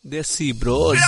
देसी ब्रोस।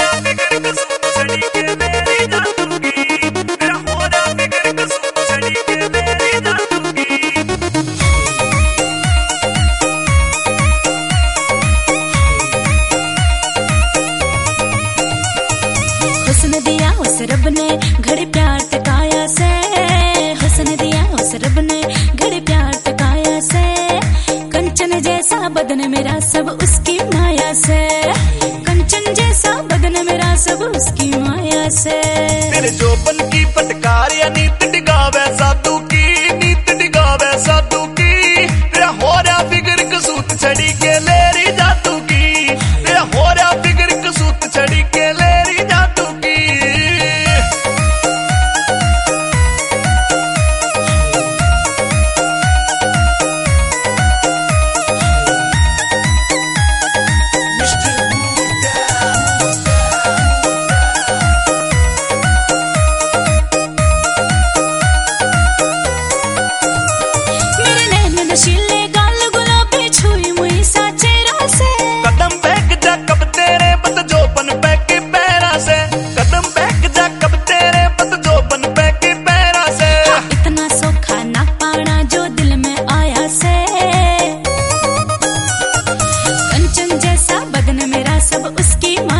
हुस्न दिया उस रब ने घड़े प्यार टकाया से, हुस्न दिया उस रब ने घड़े प्यार टकाया से, कंचन जैसा बदन मेरा सब उसकी माया से, कंचन जैसा बदन मेरा सब उसकी माया से। तेरे जोबन की फटकार या नीत डिगावे साधु की, नीत डिगावे साधु की, तेरा हो रहा फिगर कसूत छड़ी के लेरी जादू की, तेरा हो रहा फिगर कसूत छड़ी के लेरी जादू की। नशीले गाल गुलाबी छुई मुई साचे रासे, कदम बैक जा कब तेरे बत जोबन बैक पैरा से, कदम बैक जा कब तेरे बत जोबन बैक पैरा से। इतना सोखा ना पाना जो दिल में आया से, कंचन जैसा बदन मेरा सब उसकी